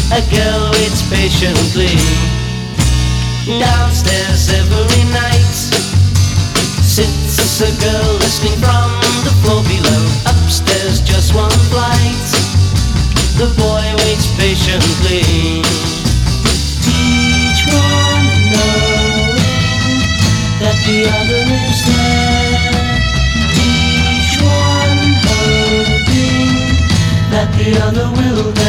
A girl waits patiently. Downstairs every night sits a girl listening from the floor below. Upstairs just one flight. The boy waits patiently. Each one knowing that the other is there. Each one hoping that the other will